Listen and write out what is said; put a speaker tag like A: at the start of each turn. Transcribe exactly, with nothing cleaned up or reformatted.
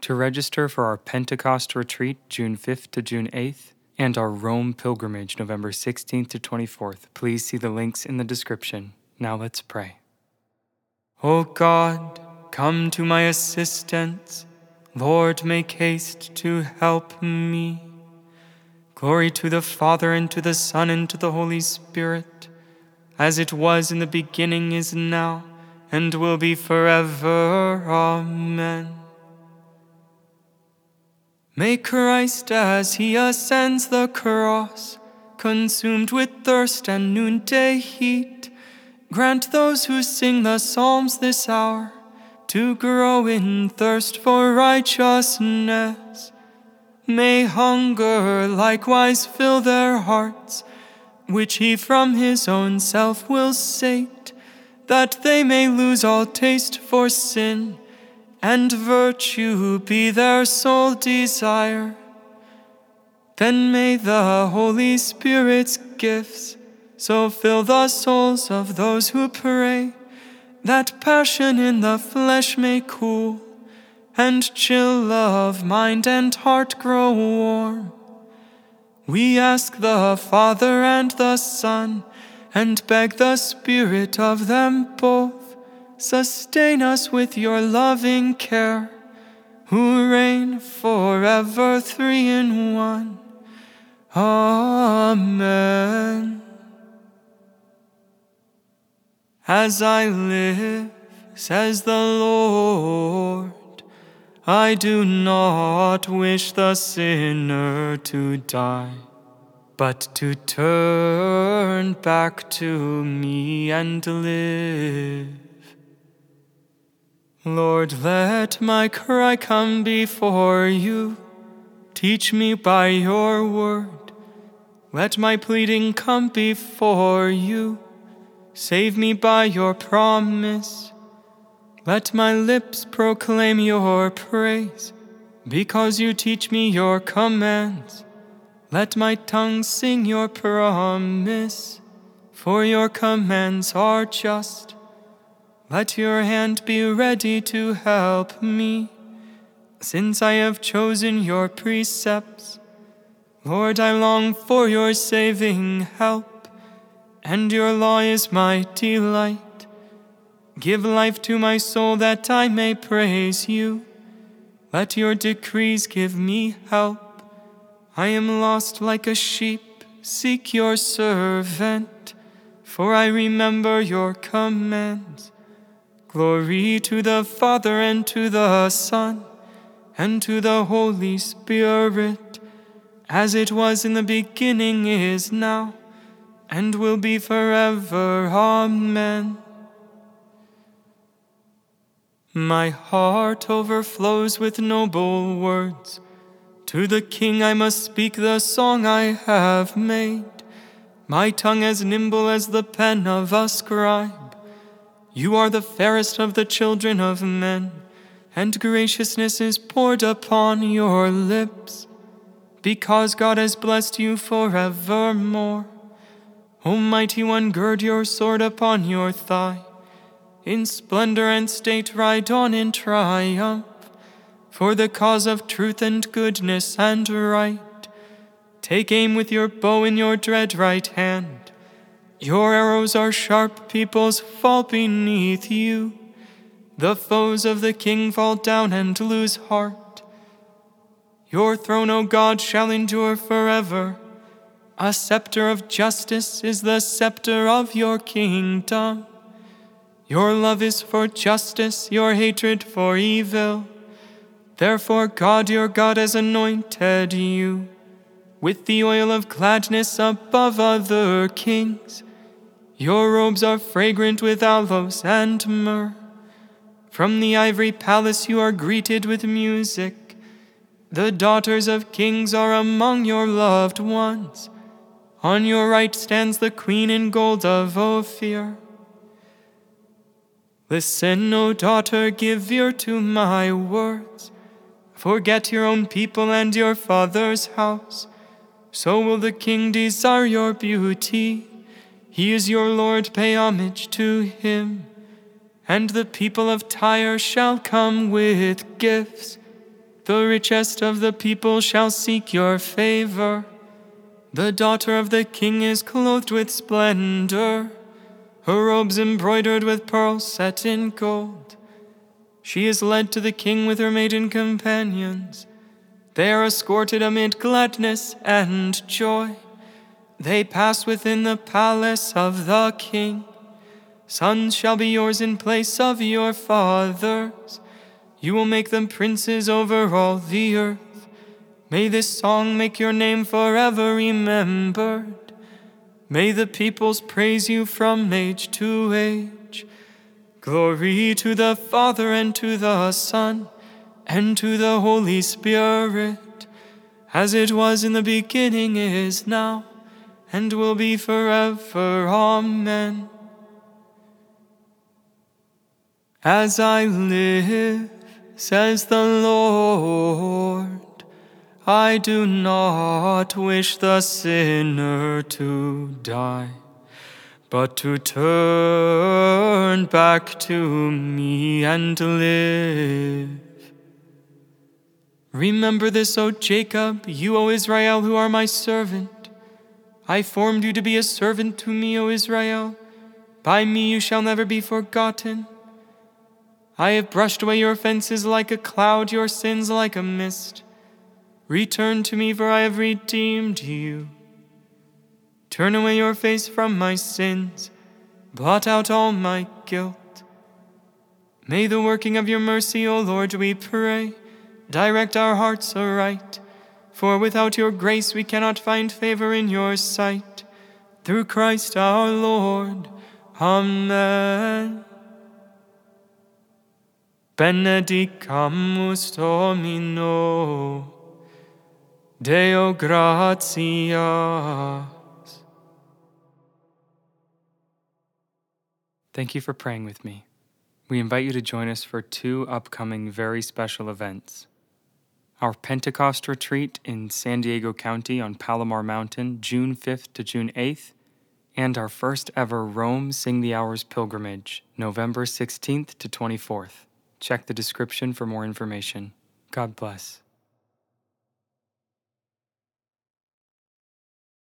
A: To register for our Pentecost retreat June fifth to June eighth and our Rome pilgrimage November sixteenth to twenty-fourth, please see the links in the description. Now let's pray. O God, come to my assistance. Lord, make haste to help me. Glory to the Father, and to the Son, and to the Holy Spirit, as it was in the beginning, is now, and will be forever. Amen. May Christ, as he ascends the cross, consumed with thirst and noonday heat, grant those who sing the psalms this hour to grow in thirst for righteousness. May hunger likewise fill their hearts, which he from his own self will sate, that they may lose all taste for sin, and virtue be their sole desire. Then may the Holy Spirit's gifts so fill the souls of those who pray, that passion in the flesh may cool, and chill of mind and heart grow warm. We ask the Father and the Son, and beg the Spirit of them both, sustain us with your loving care, who reign forever three in one. Amen. As I live, says the Lord, I do not wish the sinner to die, but to turn back to me and live. Lord, let my cry come before you. Teach me by your word. Let my pleading come before you. Save me by your promise. Let my lips proclaim your praise, because you teach me your commands. Let my tongue sing your promise, for your commands are just. Let your hand be ready to help me, since I have chosen your precepts. Lord, I long for your saving help, and your law is my delight. Give life to my soul that I may praise you. Let your decrees give me help. I am lost like a sheep, seek your servant, for I remember your commands. Glory to the Father, and to the Son, and to the Holy Spirit, as it was in the beginning, is now, and will be forever. Amen. My heart overflows with noble words. To the King I must speak the song I have made, my tongue as nimble as the pen of a scribe. You are the fairest of the children of men, and graciousness is poured upon your lips, because God has blessed you forevermore. O mighty one, gird your sword upon your thigh. In splendor and state ride on in triumph, for the cause of truth and goodness and right. Take aim with your bow in your dread right hand. Your arrows are sharp, peoples fall beneath you. The foes of the king fall down and lose heart. Your throne, O God, shall endure forever. A scepter of justice is the scepter of your kingdom. Your love is for justice, your hatred for evil. Therefore God, your God, has anointed you with the oil of gladness above other kings. Your robes are fragrant with aloes and myrrh. From the ivory palace you are greeted with music. The daughters of kings are among your loved ones. On your right stands the queen in gold of Ophir. Listen, O daughter, give ear to my words. Forget your own people and your father's house. So will the king desire your beauty. He is your Lord, pay homage to him. And the people of Tyre shall come with gifts. The richest of the people shall seek your favor. The daughter of the king is clothed with splendor, her robes embroidered with pearls set in gold. She is led to the king with her maiden companions. They are escorted amid gladness and joy. They pass within the palace of the king. Sons shall be yours in place of your fathers. You will make them princes over all the earth. May this song make your name forever remembered. May the peoples praise you from age to age. Glory to the Father and to the Son and to the Holy Spirit, as it was in the beginning, is now, and will be forever. Amen. As I live, says the Lord, I do not wish the sinner to die, but to turn back to me and live. Remember this, O Jacob, you, O Israel, who are my servant. I formed you to be a servant to me, O Israel. By me you shall never be forgotten. I have brushed away your offenses like a cloud, your sins like a mist. Return to me, for I have redeemed you. Turn away your face from my sins, blot out all my guilt. May the working of your mercy, O Lord, we pray, direct our hearts aright, for without your grace we cannot find favor in your sight. Through Christ our Lord. Amen. Benedicamus Domino, Deo gratias. Thank you for praying with me. We invite you to join us for two upcoming very special events. Our Pentecost retreat in San Diego County on Palomar Mountain, June fifth to June eighth, and our first ever Rome Sing the Hours pilgrimage, November sixteenth to twenty-fourth. Check the description for more information. God bless.